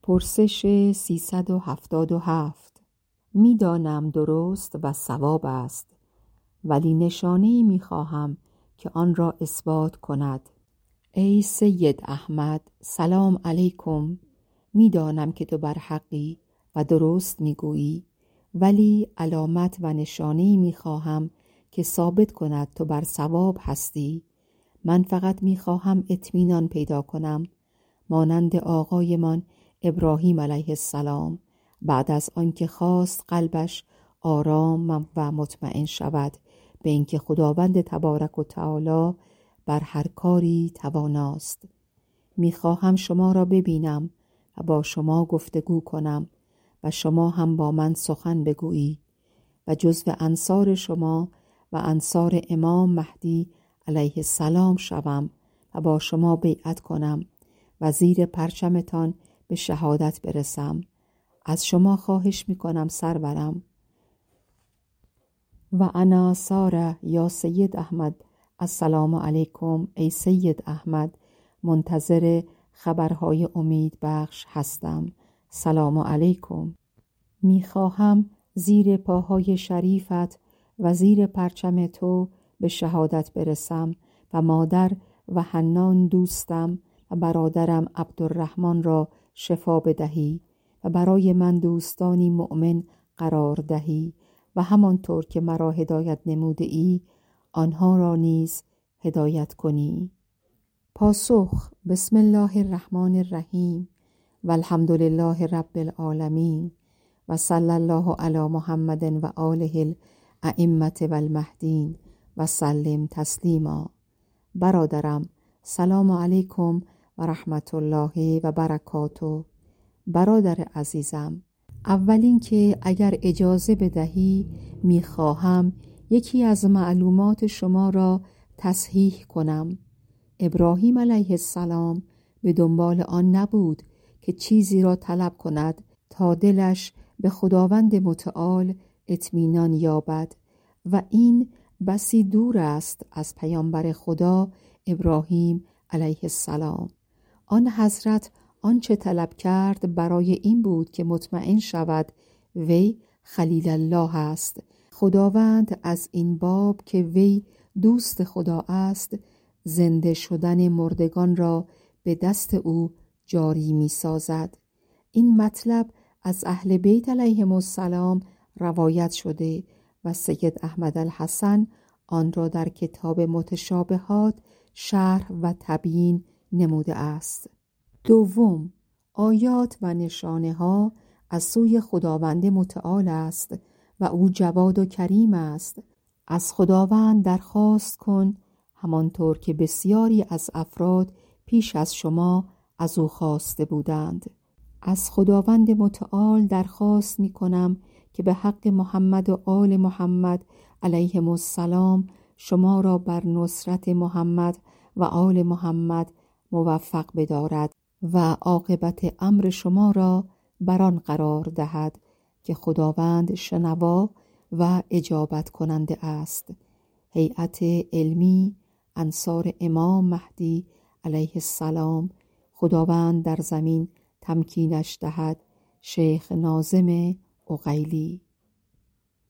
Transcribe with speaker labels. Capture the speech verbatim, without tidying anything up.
Speaker 1: پرسش سیصد و هفتاد و هفت. می دانم درست و صواب است، ولی نشانه‌ای می خواهم که آن را اثبات کند. ای سید احمد، سلام علیکم. می دانم که تو بر حقی و درست می گویی، ولی علامت و نشانه‌ای می خواهم که ثابت کند تو بر صواب هستی. من فقط می خواهم اطمینان پیدا کنم، مانند آقایمان ابراهیم علیه السلام بعد از آنکه خواست قلبش آرام و مطمئن شود به اینکه خداوند تبارک و تعالی بر هر کاری تواناست. میخواهم شما را ببینم و با شما گفتگو کنم و شما هم با من سخن بگویی و جزو انصار شما و انصار امام مهدی علیه السلام شوم و با شما بیعت کنم و زیر پرچمتان به شهادت برسم. از شما خواهش میکنم سرورم. و انا ساره یا سید احمد، السلام علیکم. ای سید احمد، منتظر خبرهای امید بخش هستم. سلام علیکم. میخواهم زیر پاهای شریفت و زیر پرچم تو به شهادت برسم و مادر و حنان دوستم و برادرم عبدالرحمن را شفا بدهی و برای من دوستانی مؤمن قرار دهی و همانطور که مرا هدایت نموده ای آنها را نیز هدایت کنی. پاسخ: بسم الله الرحمن الرحیم و الحمد لله رب العالمین و صلی الله علی محمد و آله الائمة و المهدین و سلم تسلیما. برادرم، سلام علیکم و رحمت الله و برکاته. برادر عزیزم، اول این که اگر اجازه بدهی میخواهم یکی از معلومات شما را تصحیح کنم. ابراهیم علیه السلام به دنبال آن نبود که چیزی را طلب کند تا دلش به خداوند متعال اطمینان یابد و این بسی دور است از پیامبر خدا ابراهیم علیه السلام. آن حضرت آنچه طلب کرد برای این بود که مطمئن شود وی خلیل الله است. خداوند از این باب که وی دوست خدا است زنده شدن مردگان را به دست او جاری می سازد. این مطلب از اهل بیت علیهم السلام روایت شده و سید احمد الحسن آن را در کتاب متشابهات شرح و تبیین نموده است. دوم، آیات و نشانه ها از سوی خداوند متعال است و او جواد و کریم است. از خداوند درخواست کن همانطور که بسیاری از افراد پیش از شما از او خواسته بودند. از خداوند متعال درخواست می کنم که به حق محمد و آل محمد علیهم السلام شما را بر نصرت محمد و آل محمد موفق بدارد و عاقبت امر شما را بر آن قرار دهد که خداوند شنوا و اجابت کننده است. هیئت علمی انصار امام مهدی علیه السلام، خداوند در زمین تمکینش دهد. شیخ ناظم عقیلی.